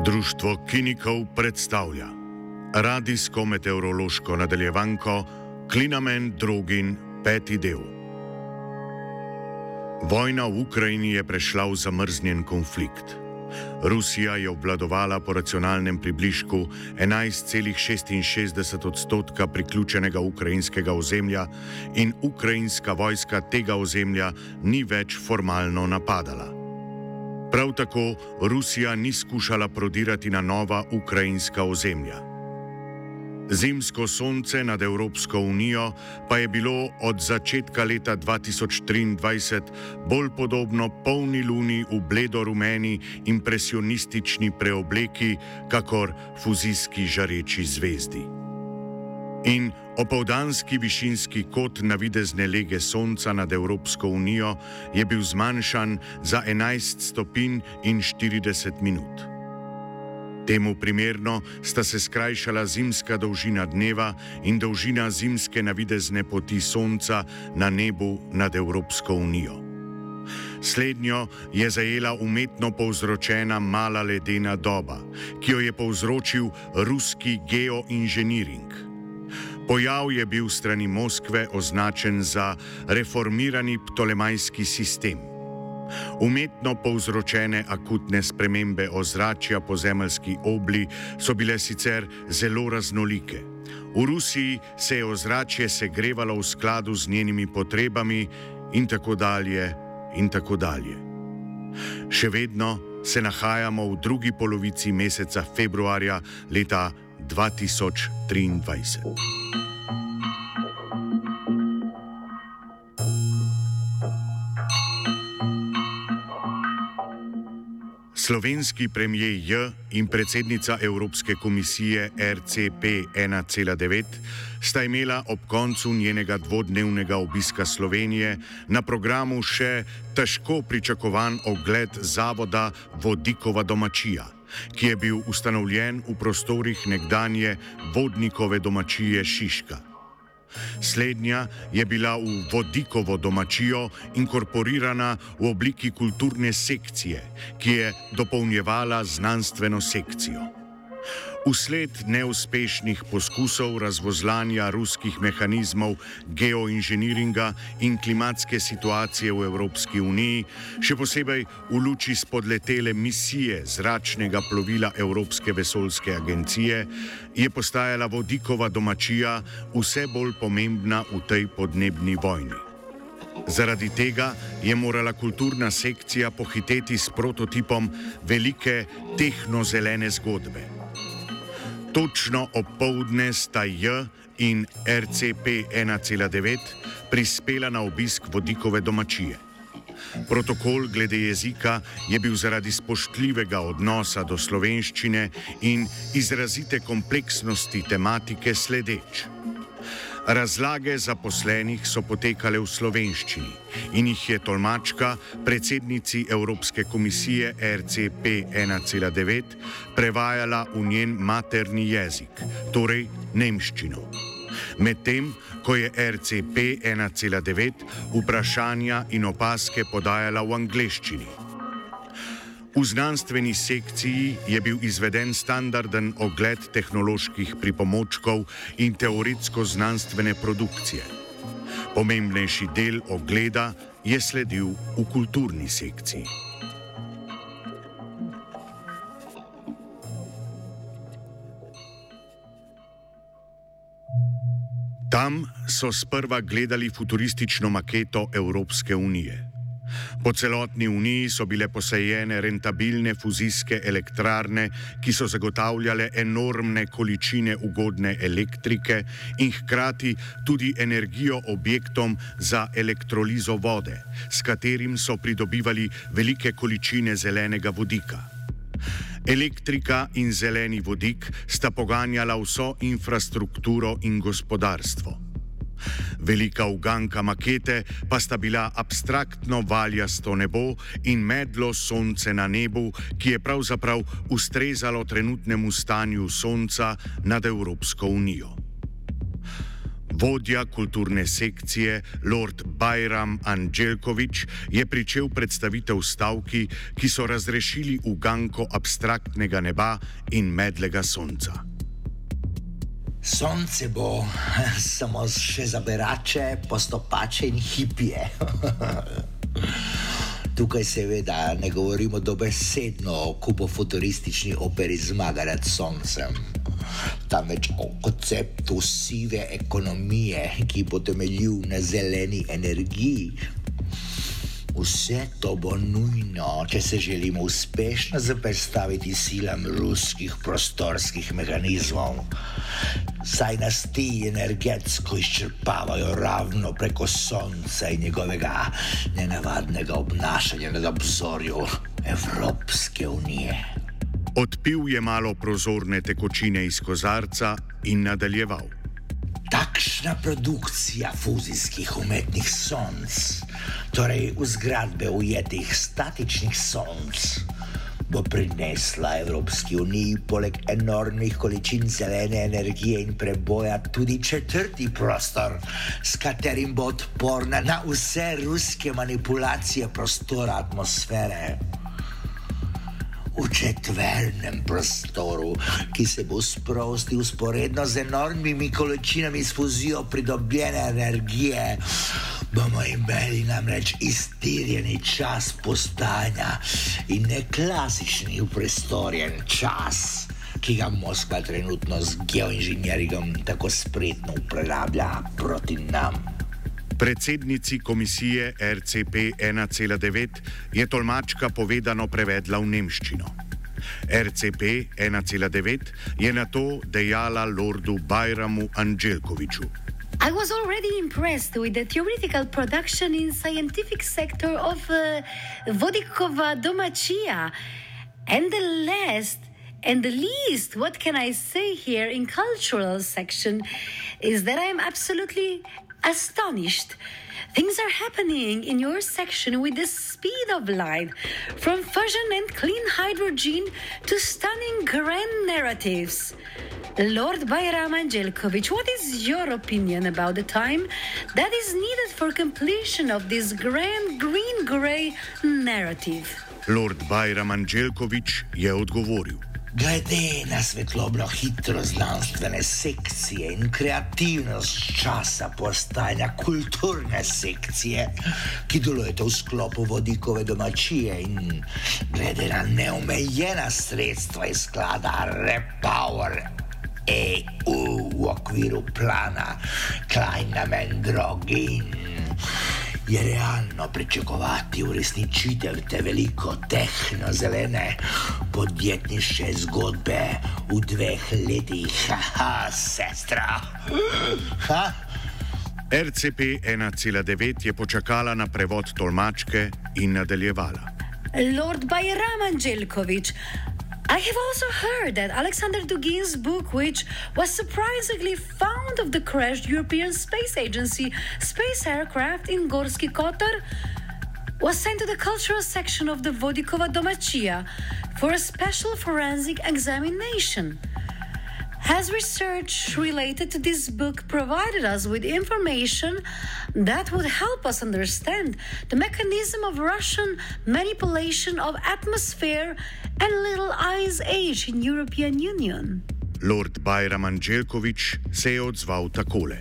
Društvo Kinikov predstavlja radijsko-meteorološko nadaljevanko Klinamen Drogin 5. del. Vojna v Ukrajini je prešla v zamrznjen konflikt. Rusija je obvladovala po racionalnem približku 11,66% priključenega ukrajinskega ozemlja in ukrajinska vojska tega ozemlja ni več formalno napadala. Prav tako Rusija ni skušala prodirati na nova ukrajinska ozemlja. Zimsko sonce nad Evropsko unijo pa je bilo od začetka leta 2023 bolj podobno polni luni v bledo-rumeni impresionistični preobleki, kakor fuzijski žareči zvezdi. In opoldanski višinski kot navidezne lege sonca nad Evropsko unijo je bil zmanjšan za 11 stopinj in 40 minut. Temu primerno sta se skrajšala zimska dolžina dneva in dolžina zimske navidezne poti sonca na nebu nad Evropsko unijo. Slednjo je zajela umetno povzročena mala ledena doba, ki jo je povzročil ruski geoinženiring. Pojav je bil strani Moskve označen za reformirani ptolemajski sistem. Umetno povzročene akutne spremembe ozračja po zemeljski obli so bile sicer zelo raznolike. V Rusiji se je ozračje segrevalo v skladu z njenimi potrebami in tako dalje in tako dalje. Še vedno se nahajamo v drugi polovici meseca februarja leta 2023. Slovenski premijer J in predsednica Evropske komisije RCP 1,9 sta imela ob koncu njenega dvodnevnega obiska Slovenije na programu še težko pričakovan ogled zavoda Vodikova domačija, ki je bil ustanovljen v prostorih nekdanje Vodnikove domačije Šiška. Slednja je bila v Vodikovo domačijo inkorporirana v obliki kulturne sekcije, ki je dopolnjevala znanstveno sekcijo. Vsled neuspešnih poskusov razvozlanja ruskih mehanizmov geoinženiringa in klimatske situacije v Evropski uniji, še posebej v luči spodletele misije zračnega plovila Evropske vesoljske agencije, je postajala Vodikova domačija vse bolj pomembna v tej podnebni vojni. Zaradi tega je morala kulturna sekcija pohiteti s prototipom velike tehnozelene zgodbe. Točno opoldne sta J in RCP 1,9 prispela na obisk Vodikove domačije. Protokol glede jezika je bil zaradi spoštljivega odnosa do slovenščine in izrazite kompleksnosti tematike sledeč. Razlage zaposlenih so potekale v slovenščini in jih je tolmačka predsednici Evropske komisije RCP 1,9 prevajala v njen materni jezik, torej nemščino. Medtem, ko je RCP 1,9 vprašanja in opazke podajala v angleščini. V znanstveni sekciji je bil izveden standarden ogled tehnoloških pripomočkov in teoretsko-znanstvene produkcije. Pomembnejši del ogleda je sledil v kulturni sekciji. Tam so sprva gledali futuristično maketo Evropske unije. Po celotni uniji so bile posajene rentabilne fuzijske elektrarne, ki so zagotavljale enormne količine ugodne elektrike in hkrati tudi energijo objektom za elektrolizo vode, s katerim so pridobivali velike količine zelenega vodika. Elektrika in zeleni vodik sta poganjala vso infrastrukturo in gospodarstvo. Velika uganka makete pa sta bila abstraktno valjasto nebo in medlo sonce na nebu, ki je pravzaprav ustrezalo trenutnemu stanju sonca nad Evropsko unijo. Vodja kulturne sekcije Lord Bajram Anđelković je pričel predstavitev stavki, ki so razrešili uganko abstraktnega neba in medlega sonca. Sonce bo samo še za berače, postopače in hipije. Tukaj seveda ne govorimo dobesedno o kubofuturistični operi Zmaga nad soncem, temveč o konceptu sive ekonomije, ki bo temeljil na zeleni energiji. Vse to bo nujno, če se želimo uspešno zoperstaviti silam ruskih prostorskih mehanizmov, saj nas ti energetsko izčrpavajo ravno preko sonca in njegovega nenavadnega obnašanja nad obzorju Evropske unije. Odpil je malo prozorne tekočine iz kozarca in nadaljeval. Takšna produkcija fuzijskih umetnih sonc, torej v zgradbe ujetih statičnih sonc, bo prinesla Evropski uniji poleg enormnih količin zelene energije in preboja tudi četrti prostor, s katerim bo odporna na vse ruske manipulacije prostora atmosfere. V četvernem prostoru, ki se bo sprostil vzporedno z enormnimi količinami s fuzijo pridobljene energije, bomo imeli namreč iztirjeni čas postajanja in ne klasični uprestorjen čas, ki ga Moskva trenutno z geoinženjeringom tako spretno uporablja proti nam. Predsednici komisije RCP 1,9 je tolmačka povedano prevedla v nemščino. RCP 1,9 je na to dejala lordu Bajramu Anđelkoviću. I was already impressed with the theoretical production in scientific sector of Vodikova Domaćija. And the last and the least, what can I say here in cultural section, is that I am absolutely astonished. Things are happening in your section with the speed of light, from fusion and clean hydrogen to stunning grand narratives. Lord Bajram Anđelković, what is your opinion about the time that is needed for completion of this grand green-gray narrative? Lord Bajram Anđelković je odgovoril. Glede na svetlobno hitro znanstvene sekcije in kreativnost časa postajanja kulturne sekcije, ki delujete v sklopu Vodikove Domaćije in glede na neomejena sredstva iz sklada Repower EU v okviru plana Klein-Namen-Drogin, je realno pričakovati uresničitev te veliko tehnozelene podjetniške zgodbe v 2 letih. Haha, sestra. Ha? RCP 1,9 je počakala na prevod tolmačke in nadaljevala. Lord Bajram Anđelković, I have also heard that Alexander Dugin's book, which was surprisingly found of the crashed European Space Agency space aircraft in Gorski Kotar, was sent to the cultural section of the Vodikova Domaćija for a special forensic examination. Has research related to this book provided us with information that would help us understand the mechanism of Russian manipulation of atmosphere and Little Ice Age in European Union? Lord Bajram Anđelković se je odzval takole.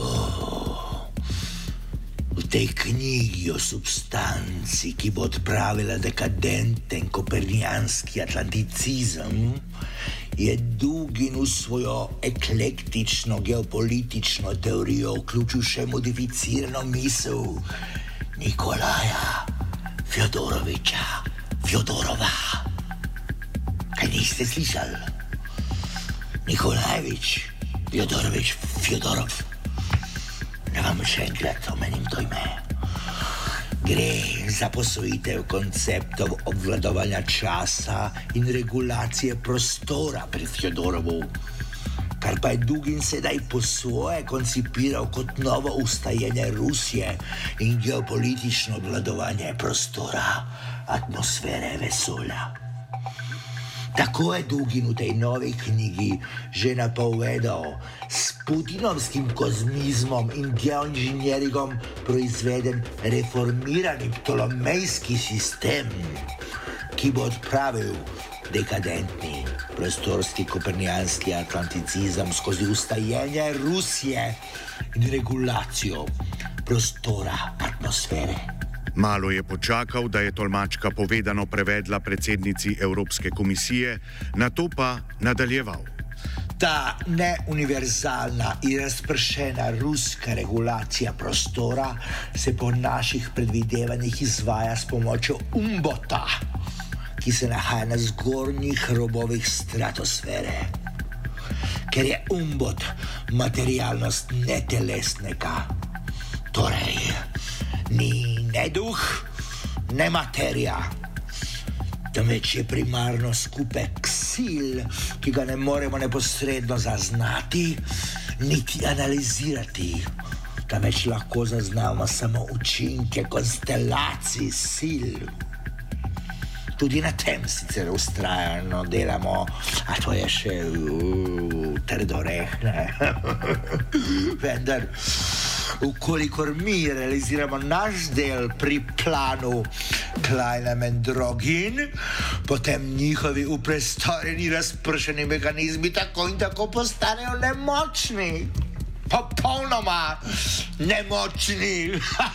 V tej knjigi o substanci, ki bo odpravila dekadenten kopernijanski atlanticizem, je Dugin v svojo eklektično geopolitično teorijo vključil še modificirano misel Nikolaja Fjodorova. Kaj niste slišali? Nikolajevič, Fjodorov. Ne vam še enkrat omenim to ime. Gre za posvojitev konceptov obvladovanja časa in regulacije prostora pri Fjodorovu, kar pa je Dugin sedaj po svoje koncipiral kot novo ustajenje Rusije in geopolitično obvladovanje prostora, atmosfere, vesolja. Tako je Dugin v tej novi knjigi že napovedal putinovskim kozmizmom in geoinženjeringom proizveden reformirani ptolomejski sistem, ki bo odpravil dekadentni prostorski kopernijanski atlanticizem skozi ustajenje Rusije in regulacijo prostora atmosfere. Malo je počakal, da je tolmačka povedano prevedla predsednici Evropske komisije, nato pa nadaljeval. Ta neuniverzalna in razpršena ruska regulacija prostora se po naših predvidevanjih izvaja s pomočjo umbota, ki se nahaja na zgornjih robovih stratosfere. Ker je umbot materialnost netelesnega, torej ni ne duh, ne materija, temveč je primarno skupek sil, ki ga ne moremo neposredno zaznati, niti analizirati, temveč lahko zaznamo samo učinke konstelacij sil. Tudi na tem sicer vztrajno delamo, a to je še trdorehne. Vendar, ukolikor mi realiziramo naš del pri planu Klein-Mendrogin, potem njihovi uprestorjeni razpršeni mehanizmi tako in tako postanejo nemočni. Popolnoma nemočni.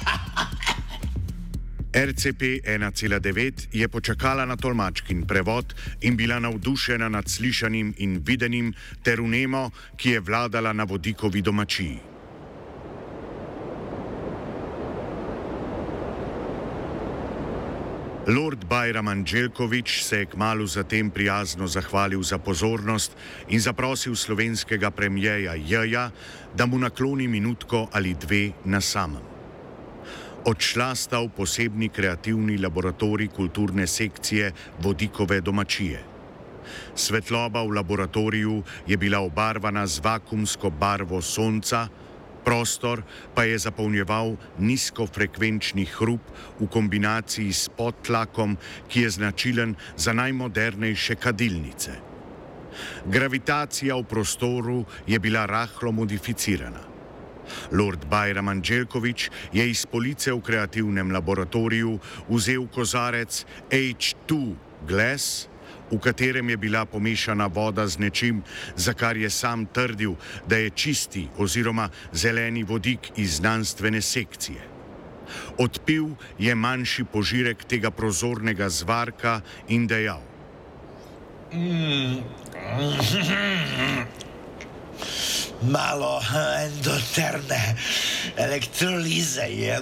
RCP 1,9 je počakala na tolmačkin prevod in bila navdušena nad slišanim in videnim ter vnemo, ki je vladala na vodikovi domačiji. Lord Bajram Anđelković se je kmalu zatem prijazno zahvalil za pozornost in zaprosil slovenskega premijeja J.ja, da mu nakloni minutko ali dve na samem. Odšla sta v posebni kreativni laboratorij kulturne sekcije vodikove domačije. Svetloba v laboratoriju je bila obarvana z vakuumsko barvo sonca, prostor pa je zapolnjeval nizkofrekvenčni hrup v kombinaciji s podtlakom, ki je značilen za najmodernejše kadilnice. Gravitacija v prostoru je bila rahlo modificirana. Lord Bajram Anđelković je iz police v kreativnem laboratoriju vzel kozarec H2 Glass, v katerem je bila pomešana voda z nečim, za kar je sam trdil, da je čisti oziroma zeleni vodik iz znanstvene sekcije. Odpil je manjši požirek tega prozornega zvarka in dejal: Malo endoterne elektrolize je,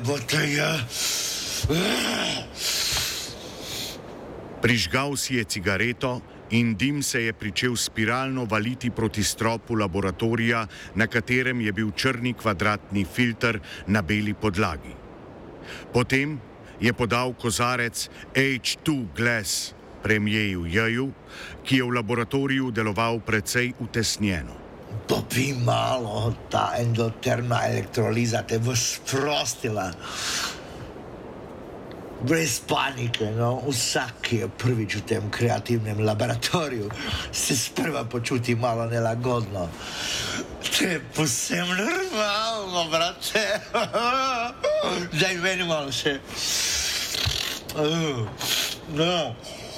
Prižgal si je cigareto in dim se je pričel spiralno valiti proti stropu laboratorija, na katerem je bil črni kvadratni filter na beli podlagi. Potem je podal kozarec H2 Glass premijeju J.ju, ki je v laboratoriju deloval precej utesnjeno. Popi malo, ta endotermna elektroliza te bo sprostila. Brez panike, no, vsak, ki je prvič v tem kreativnem laboratoriju, se sprva počuti malo nelagodno. To je povsem normalno, brate. Daj meni malo še. No.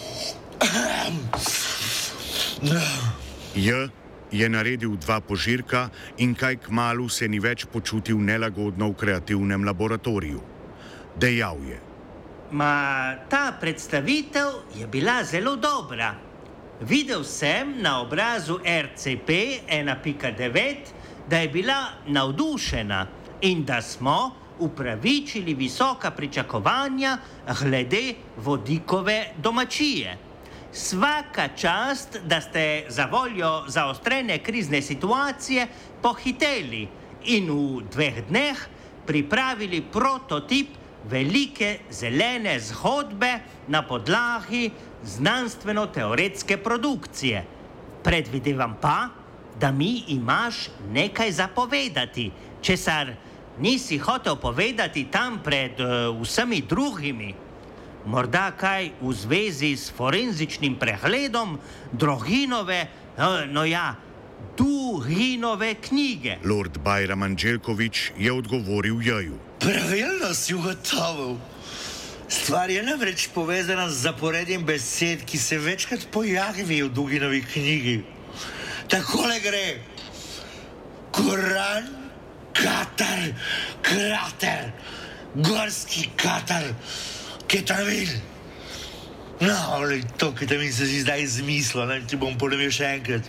J je naredil 2 požirka in kaj kmalu se ni več počutil nelagodno v kreativnem laboratoriju. Dejal je: Ta predstavitev je bila zelo dobra. Videl sem na obrazu RCP 1,9, da je bila navdušena in da smo upravičili visoka pričakovanja glede vodikove domačije. Svaka čast, da ste za voljo zaostrene krizne situacije pohiteli in v 2 dneh pripravili prototip velike zelene zgodbe na podlagi znanstveno-teoretske produkcije. Predvidevam pa, da mi imaš nekaj zapovedati, česar nisi hotel povedati tam pred vsemi drugimi. Morda kaj v zvezi s forenzičnim pregledom Droginove, Hinove knjige. Lord Bajram Anđelković je odgovoril Jaju. Pravilno si ugotovil. Stvar je namreč povezana z zaporedjem besed, ki se večkrat pojavijo v Duginovi knjigi. Takole gre: Koran, katar, krater, gorski katar, ketamin. No, to ketamin se si zdaj izmislil, ne, ti bom ponovil še enkrat.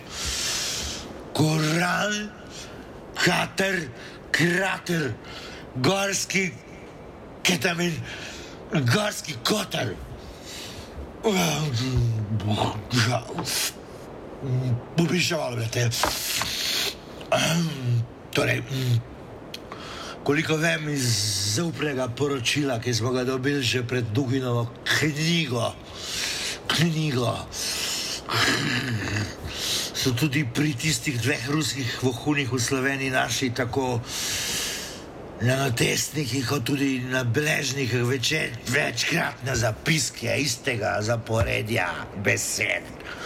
Koran, katar, krater, gorski ketamin, gorski kotar. Popiševal, brate. Torej, koliko vem iz zaupnega poročila, ki smo ga dobili že pred Duginovo knjigo, so tudi pri tistih 2 ruskih vohunih v Sloveniji našli tako na notestnikih, kot tudi na beležnikih večkratne zapiske istega zaporedja besed.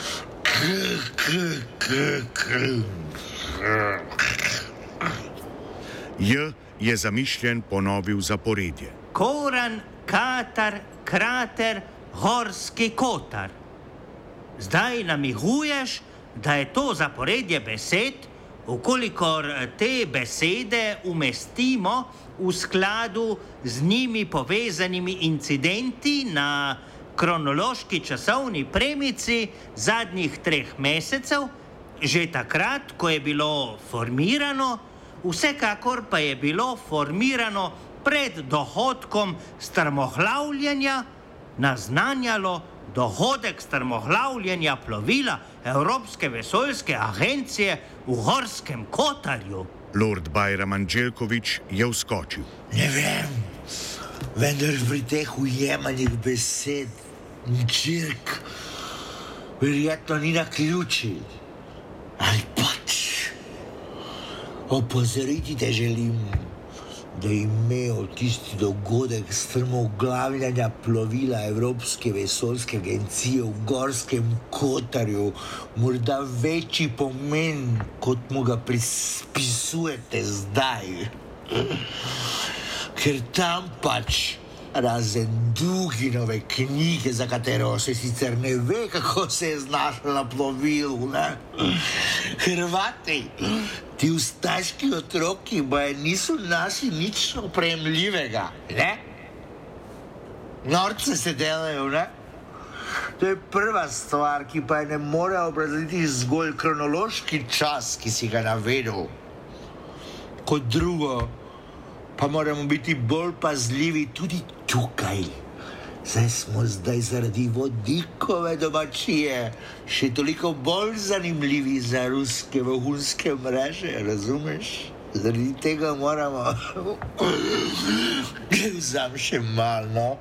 J je zamišljen ponovil zaporedje. Koran, katar, krater, gorski kotar. Zdaj namiguješ, da je to zaporedje besed, ukolikor te besede umestimo v skladu z njimi povezanimi incidenti na kronološki časovni premici zadnjih 3 mesecev, že takrat, ko je bilo formirano, vsekakor pa je bilo formirano pred dohodkom strmoglavljenja, naznanjalo dohodek strmoglavljenja plovila Evropske vesoljske agencije v Gorskem Kotarju. Lord Bajram Anđelković je vskočil. Ne vem, vendar pri teh ujemanih besed čirk verjetno ni na ključi. Ali pač opozoriti te želim, da je imel tisti dogodek strmoglavljanja plovila Evropske vesoljske agencije v Gorskem Kotarju morda večji pomen, kot mu ga prispisujete zdaj. Ker tam pač razen Duginove knjige, za katero se sicer ne ve, kako se je znašla na plovilu, ne? Hrvati, ti ustaški otroki baje niso našli nič opremljivega, ne? Norce se delajo, ne? To je prva stvar, ki pa je ne more obrazložiti zgolj kronološki čas, ki si ga navedel. Kot drugo, pa moramo biti bolj pazljivi tudi tukaj. Saj smo zdaj zaradi vodikove domačije še toliko bolj zanimljivi za ruske vohunske mreže, razumeš? Zaradi tega moramo... Vzam še malo.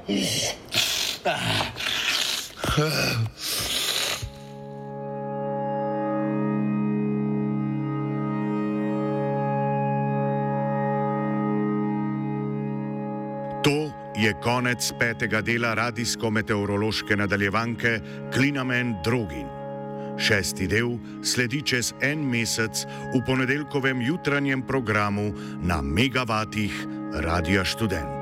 To je konec 5. dela radijsko-meteorološke nadaljevanke Klinamen Drogin. 6. del sledi čez 1 mesec v ponedeljkovem jutranjem programu na Megavatih Radia Študent.